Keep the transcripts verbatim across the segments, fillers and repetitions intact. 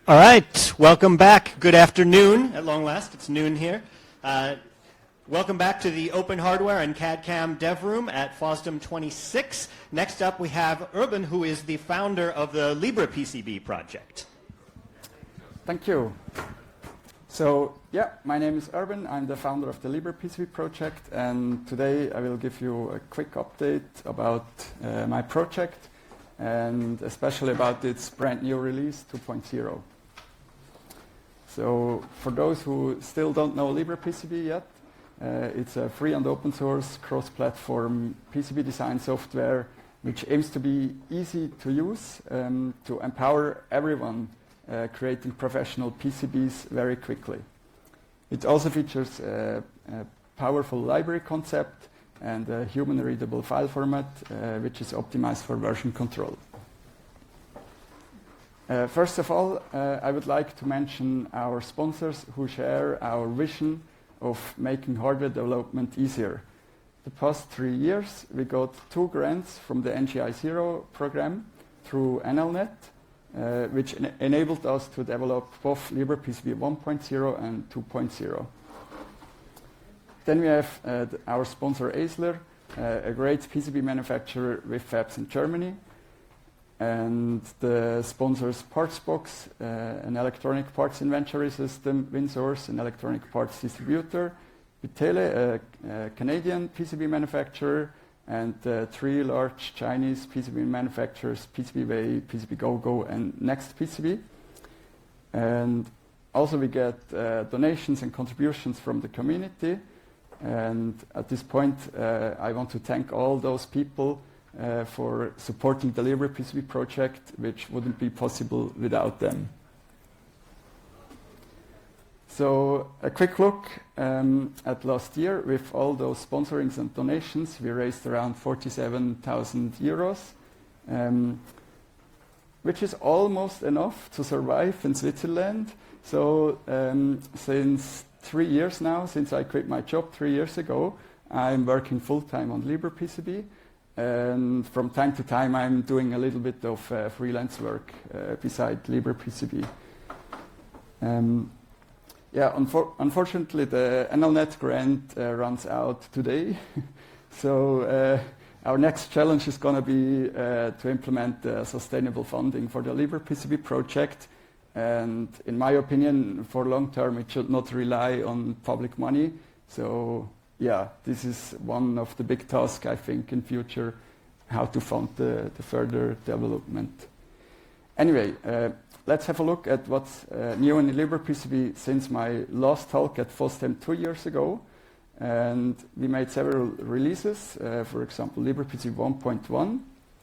All right, welcome back. Good afternoon at long last. It's noon here. Uh, welcome back to the Open Hardware and C A D/C A M Dev Room at FOSDEM twenty-six. Next up we have Urban, who is the founder of the LibrePCB project. Thank you. So, yeah, my name is Urban. I'm the founder of the LibrePCB project, and today I will give you a quick update about uh, my project, and especially about its brand new release two point oh. So for those who still don't know LibrePCB yet, uh, it's a free and open source cross-platform P C B design software which aims to be easy to use um, to empower everyone uh, creating professional P C Bs very quickly. It also features a, a powerful library concept and a human-readable file format uh, which is optimized for version control. Uh, first of all, uh, I would like to mention our sponsors who share our vision of making hardware development easier. The past three years, we got two grants from the N G I Zero program through N L net, uh, which en enabled us to develop both LibrePCB one point oh and two point oh. Then we have uh, our sponsor Aisler, uh, a great P C B manufacturer with fabs in Germany. And the sponsors PartsBox, uh, an electronic parts inventory system, WinSource, an electronic parts distributor, Bitele, a, a Canadian P C B manufacturer, and uh, three large Chinese P C B manufacturers, PCBWay, PCBGoGo, and NextPCB. And also we get uh, donations and contributions from the community. And at this point, uh, I want to thank all those people Uh, for supporting the LibrePCB project, which wouldn't be possible without them. So a quick look um, at last year. With all those sponsorings and donations, we raised around forty-seven thousand euros, um, which is almost enough to survive in Switzerland. So um, since three years now, since I quit my job three years ago, I'm working full-time on LibrePCB. And from time to time, I'm doing a little bit of uh, freelance work uh, beside LibrePCB. Um, yeah, unfor unfortunately, the N L net grant uh, runs out today. So uh, our next challenge is going to be uh, to implement uh, sustainable funding for the LibrePCB project. And in my opinion, for long term, it should not rely on public money. So yeah, this is one of the big tasks, I think, in future, how to fund the, the further development. Anyway, uh, let's have a look at what's uh, new in LibrePCB since my last talk at FOSDEM two years ago. And we made several releases, uh, for example, LibrePCB one point one,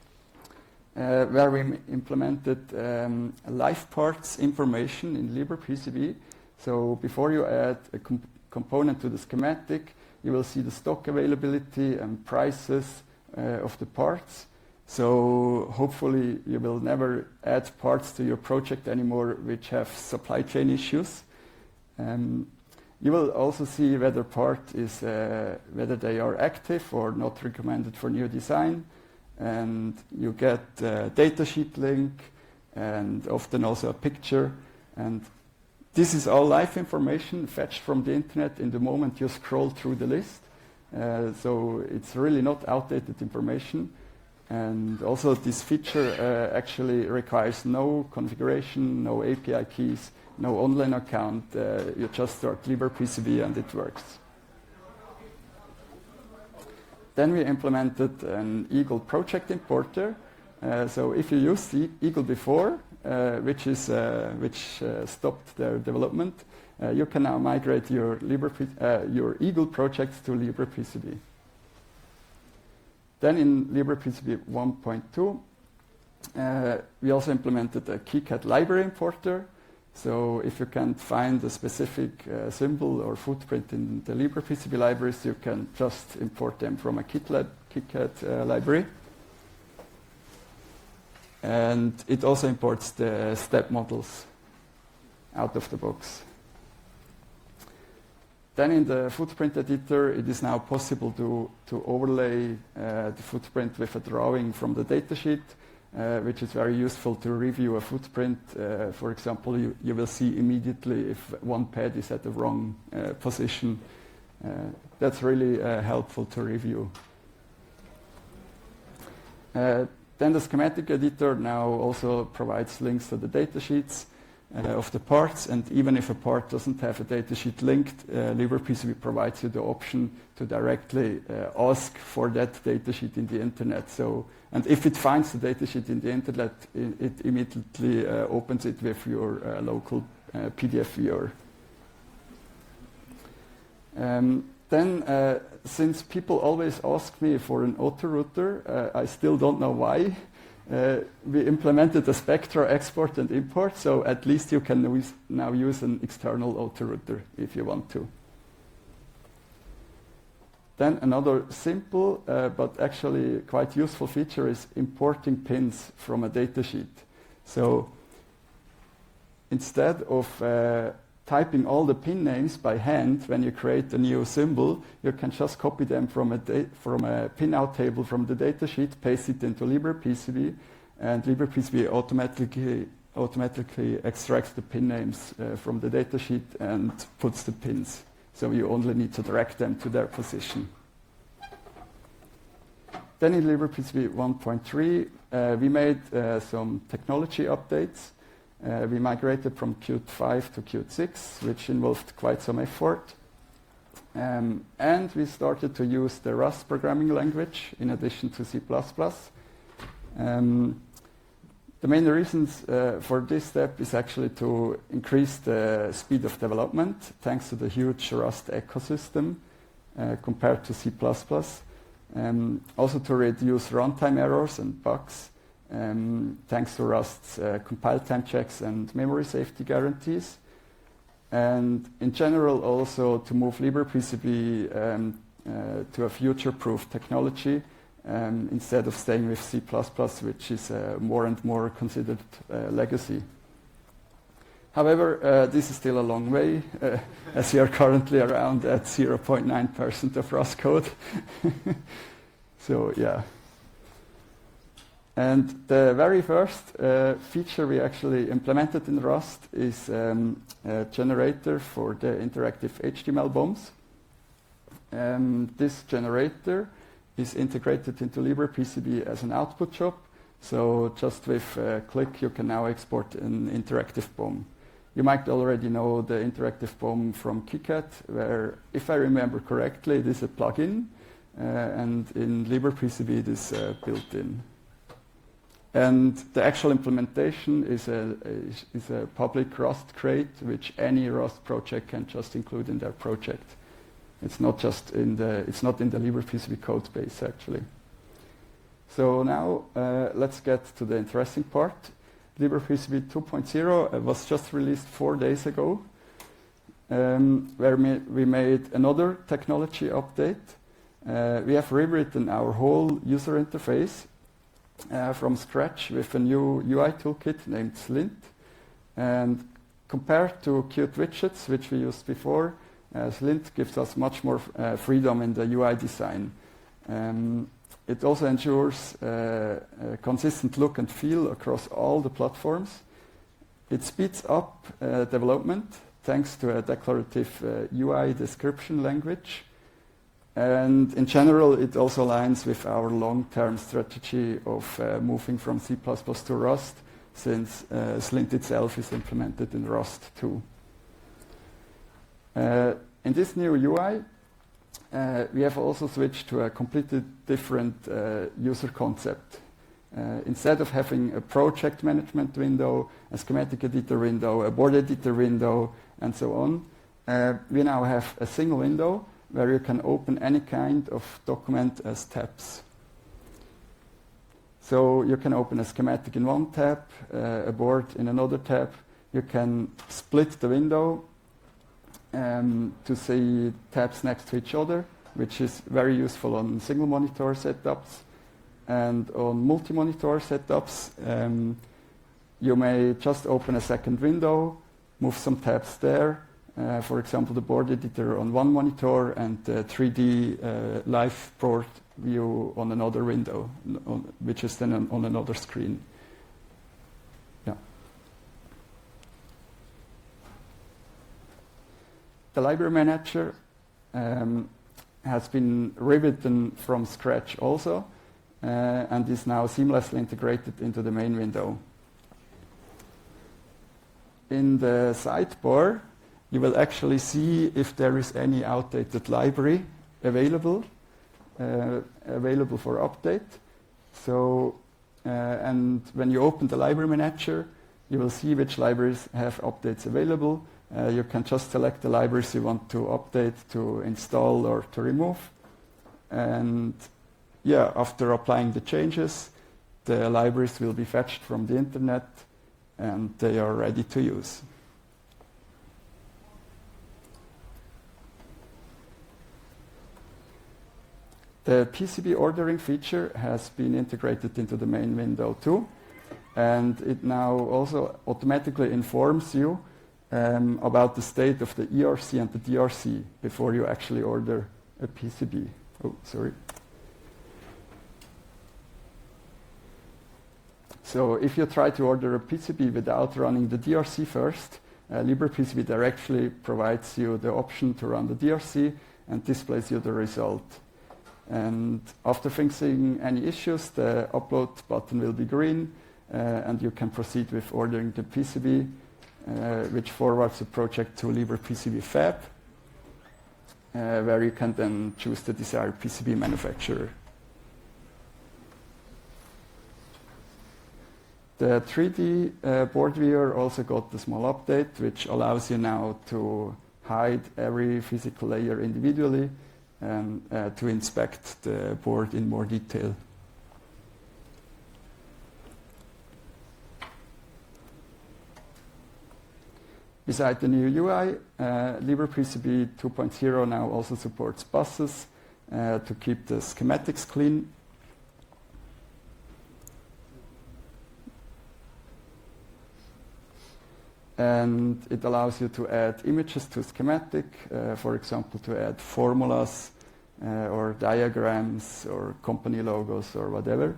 uh, where we implemented um, live parts information in LibrePCB. So before you add a comp component to the schematic, you will see the stock availability and prices uh, of the parts. So hopefully you will never add parts to your project anymore which have supply chain issues. Um, you will also see whether part is uh, whether they are active or not recommended for new design. And you get a datasheet link and often also a picture. And this is all live information fetched from the internet in the moment you scroll through the list. Uh, so it's really not outdated information. And also this feature uh, actually requires no configuration, no A P I keys, no online account. Uh, you just start LibrePCB and it works. Then we implemented an Eagle project importer. Uh, so if you used the Eagle before, Uh, which is uh, which uh, stopped their development, uh, you can now migrate your Libre uh, your Eagle projects to LibrePCB. Then in LibrePCB one point two, uh, we also implemented a KiCad library importer. So if you can't find a specific uh, symbol or footprint in the LibrePCB libraries, you can just import them from a KiCad, KiCad uh, library. And it also imports the step models out of the box. Then in the footprint editor, it is now possible to, to overlay uh, the footprint with a drawing from the datasheet. uh, which is very useful to review a footprint. Uh, for example, you, you will see immediately if one pad is at the wrong uh, position. Uh, that's really uh, helpful to review. Uh, then the schematic editor now also provides links to the datasheets uh, of the parts, and even if a part doesn't have a datasheet linked, uh, LibrePCB provides you the option to directly uh, ask for that datasheet in the internet. So, and if it finds the datasheet in the internet, it, it immediately uh, opens it with your uh, local uh, P D F viewer. Um, Then, uh, since people always ask me for an autorouter, uh, I still don't know why. Uh, we implemented a Spectra export and import, so at least you can use, now use an external autorouter if you want to. Then another simple uh, but actually quite useful feature is importing pins from a datasheet. So instead of uh, typing all the pin names by hand when you create a new symbol, you can just copy them from a, from a pinout table from the datasheet, paste it into LibrePCB, and LibrePCB automatically, automatically extracts the pin names uh, from the datasheet and puts the pins. So you only need to drag them to their position. Then in LibrePCB one point three, uh, we made uh, some technology updates. Uh, we migrated from Qt five to Qt six, which involved quite some effort. Um, and we started to use the Rust programming language in addition to C plus plus. Um, the main reasons uh, for this step is actually to increase the speed of development, thanks to the huge Rust ecosystem uh, compared to C plus plus. Um, also to reduce runtime errors and bugs, Um, thanks to Rust's uh, compile time checks and memory safety guarantees. And in general also to move LibrePCB um, uh, to a future-proof technology um, instead of staying with C plus plus, which is uh, more and more considered uh, legacy. However, uh, this is still a long way, uh, as we are currently around at zero point nine percent of Rust code. So yeah. And the very first uh, feature we actually implemented in Rust is um, a generator for the interactive H T M L bombs. Um, this generator is integrated into LibrePCB as an output job. So just with a click, you can now export an interactive bomb. You might already know the interactive bomb from KiCad, where, if I remember correctly, it is a plugin, uh, and in LibrePCB it is uh, built in. And the actual implementation is a, is, is a public Rust crate, which any Rust project can just include in their project. It's not just in the, it's not in the LibrePCB code base, actually. So now uh, let's get to the interesting part. LibrePCB two point oh was just released four days ago, um, where we, we made another technology update. Uh, we have rewritten our whole user interface Uh, from scratch with a new U I toolkit named Slint. And compared to Qt widgets, which we used before, uh, Slint gives us much more uh, freedom in the U I design. Um, it also ensures uh, a consistent look and feel across all the platforms. It speeds up uh, development thanks to a declarative uh, U I description language. And in general, it also aligns with our long-term strategy of uh, moving from C plus plus to Rust, since uh, Slint itself is implemented in Rust too. Uh, in this new U I, uh, we have also switched to a completely different uh, user concept. Uh, instead of having a project management window, a schematic editor window, a board editor window, and so on, uh, we now have a single window where you can open any kind of document as tabs. So you can open a schematic in one tab, uh, a board in another tab. You can split the window um, to see tabs next to each other, which is very useful on single monitor setups. And on multi-monitor setups, um, you may just open a second window, move some tabs there. Uh, for example, the board editor on one monitor and the three D uh, live board view on another window, on, which is then on, on another screen. Yeah. The library manager um, has been rewritten from scratch also, uh, and is now seamlessly integrated into the main window. In the sidebar, you will actually see if there is any outdated library available, uh, available for update. So, uh, and when you open the library manager, you will see which libraries have updates available. Uh, you can just select the libraries you want to update, to install, or to remove. And yeah, after applying the changes, the libraries will be fetched from the internet and they are ready to use. The P C B ordering feature has been integrated into the main window too, and it now also automatically informs you um, about the state of the E R C and the D R C before you actually order a P C B. Oh, sorry. So if you try to order a P C B without running the D R C first, uh, LibrePCB directly provides you the option to run the D R C and displays you the result. And after fixing any issues, the upload button will be green, uh, and you can proceed with ordering the P C B, uh, which forwards the project to LibrePCB Fab, uh, where you can then choose the desired P C B manufacturer. The three D uh, board viewer also got a small update, which allows you now to hide every physical layer individually and uh, to inspect the board in more detail. Beside the new U I, uh, LibrePCB two point oh now also supports buses uh, to keep the schematics clean. And it allows you to add images to schematic, uh, for example, to add formulas uh, or diagrams or company logos or whatever.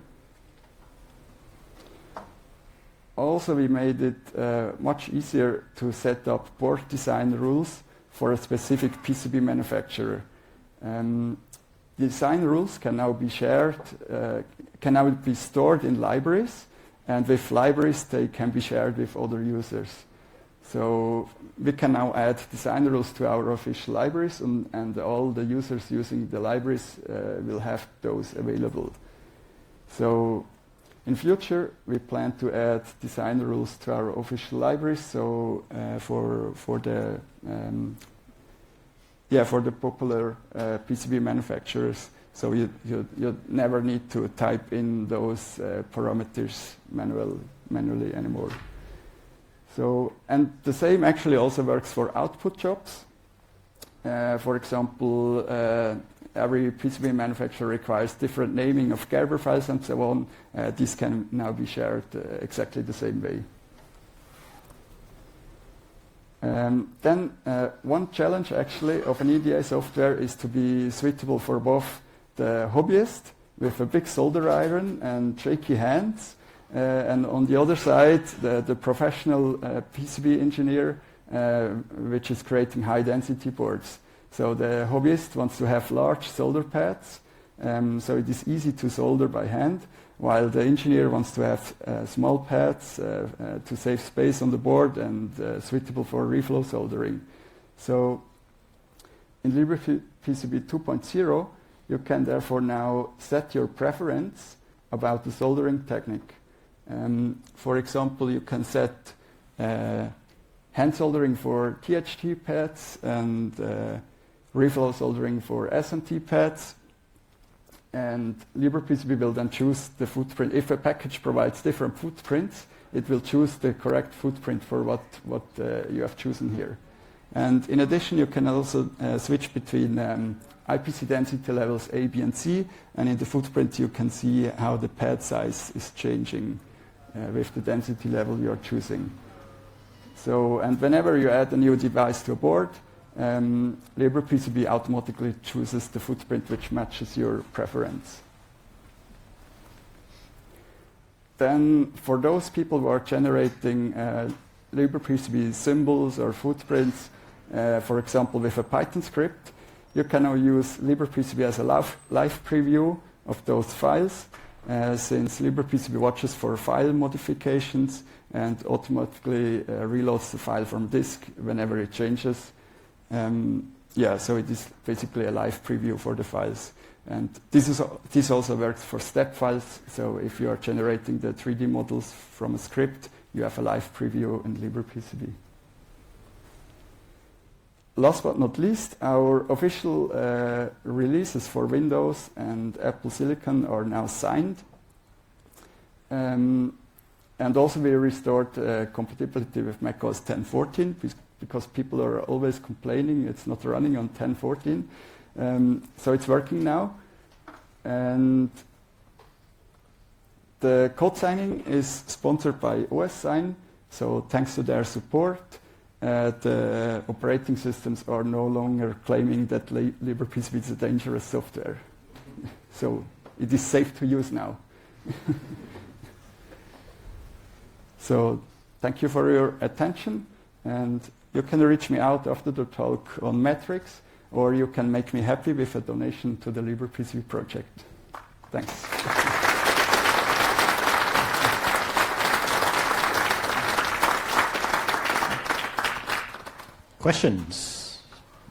Also, we made it uh, much easier to set up board design rules for a specific P C B manufacturer. Um, design rules can now be shared, uh, can now be stored in libraries, and with libraries they can be shared with other users. So we can now add design rules to our official libraries, and, and all the users using the libraries uh, will have those available. So in future, we plan to add design rules to our official libraries. So uh, for for the um, yeah for the popular uh, P C B manufacturers, so you, you you never need to type in those uh, parameters manual manually anymore. So, and the same actually also works for output jobs. Uh, for example, uh, every P C B manufacturer requires different naming of Gerber files and so on. Uh, these can now be shared uh, exactly the same way. Um, then uh, one challenge actually of an E D A software is to be suitable for both the hobbyist with a big solder iron and shaky hands, Uh, and on the other side, the, the professional uh, P C B engineer, uh, which is creating high-density boards. So the hobbyist wants to have large solder pads, um, so it is easy to solder by hand, while the engineer wants to have uh, small pads uh, uh, to save space on the board and uh, suitable for reflow soldering. So in LibrePCB two point oh, you can therefore now set your preference about the soldering technique. Um, for example, you can set uh, hand soldering for T H T pads and uh, reflow soldering for S M T pads. And LibrePCB will then choose the footprint. If a package provides different footprints, it will choose the correct footprint for what, what uh, you have chosen here. And in addition, you can also uh, switch between um, I P C density levels A, B, and C. And in the footprint, you can see how the pad size is changing Uh, with the density level you're choosing. So, and whenever you add a new device to a board, um, LibrePCB automatically chooses the footprint which matches your preference. Then for those people who are generating uh, LibrePCB symbols or footprints, uh, for example with a Python script, you can now use LibrePCB as a live, live preview of those files, uh, since LibrePCB watches for file modifications and automatically uh, reloads the file from disk whenever it changes. Um, yeah, so it is basically a live preview for the files. And this, is, this also works for step files, so if you are generating the three D models from a script, you have a live preview in LibrePCB. Last but not least, our official uh, releases for Windows and Apple Silicon are now signed. Um, and also we restored uh, compatibility with macOS ten fourteen, because people are always complaining it's not running on ten fourteen. Um, so it's working now. And the code signing is sponsored by OSSign, so thanks to their support, Uh, the operating systems are no longer claiming that li LibrePCB is a dangerous software. So it is safe to use now. So thank you for your attention, and you can reach me out after the talk on metrics, or you can make me happy with a donation to the LibrePCB project. Thanks. Questions?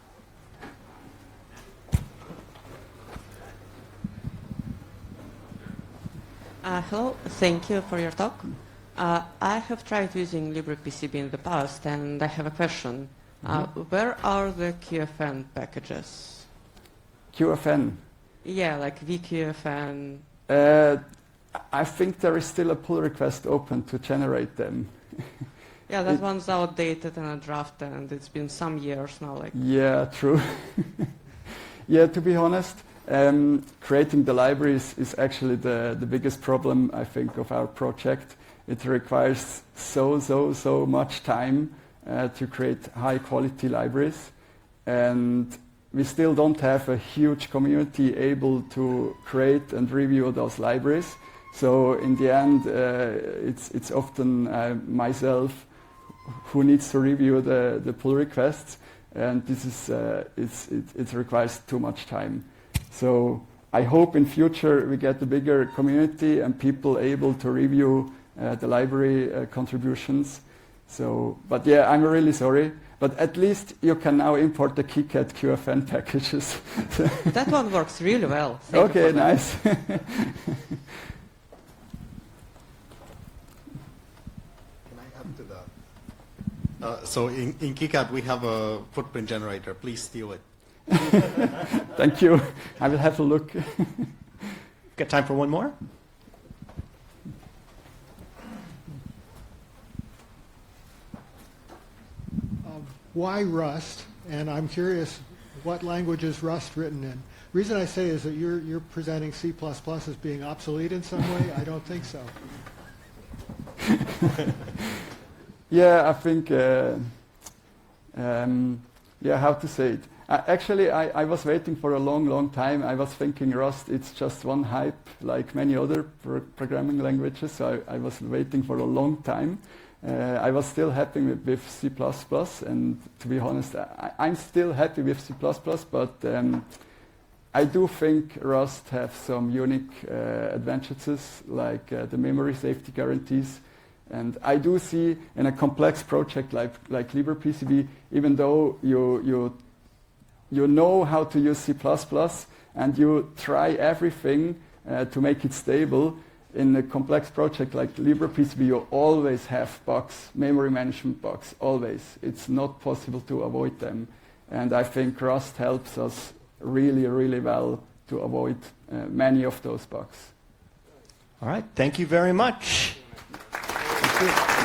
Uh, hello, thank you for your talk. Uh, I have tried using LibrePCB in the past, and I have a question. Uh, mm-hmm. Where are the Q F N packages? Q F N? Yeah, like V Q F N. Uh, I think there is still a pull request open to generate them. Yeah, that it, one's outdated and a draft, and it's been some years now. Like. Yeah, true. Yeah, to be honest, um, creating the libraries is actually the, the biggest problem, I think, of our project. It requires so, so, so much time uh, to create high-quality libraries. And we still don't have a huge community able to create and review those libraries. So in the end, uh, it's, it's often uh, myself who needs to review the, the pull requests, and this is uh, it's, it, it requires too much time. So I hope in future we get a bigger community and people able to review uh, the library uh, contributions. So, but yeah, I'm really sorry, but at least you can now import the KiCad Q F N packages. That one works really well. Thank okay, nice. Uh, so in, in KiCad we have a footprint generator. Please steal it. Thank you. I will have a look. Got time for one more? Um, why Rust? And I'm curious, what language is Rust written in? The reason I say is that you're, you're presenting C plus plus as being obsolete in some way. I don't think so. Yeah, I think, uh, um, yeah, how to say it. Uh, actually, I, I was waiting for a long, long time. I was thinking Rust, it's just one hype, like many other pro programming languages. So I, I was waiting for a long time. Uh, I was still happy with, with C plus plus, and to be honest, I, I'm still happy with C plus plus, but um, I do think Rust has some unique uh, advantages, like uh, the memory safety guarantees. And I do see in a complex project like, like LibrePCB, even though you, you, you know how to use C plus plus and you try everything uh, to make it stable, in a complex project like LibrePCB, you always have bugs, memory management bugs, always. It's not possible to avoid them. And I think Rust helps us really, really well to avoid uh, many of those bugs. All right, thank you very much. Thank you.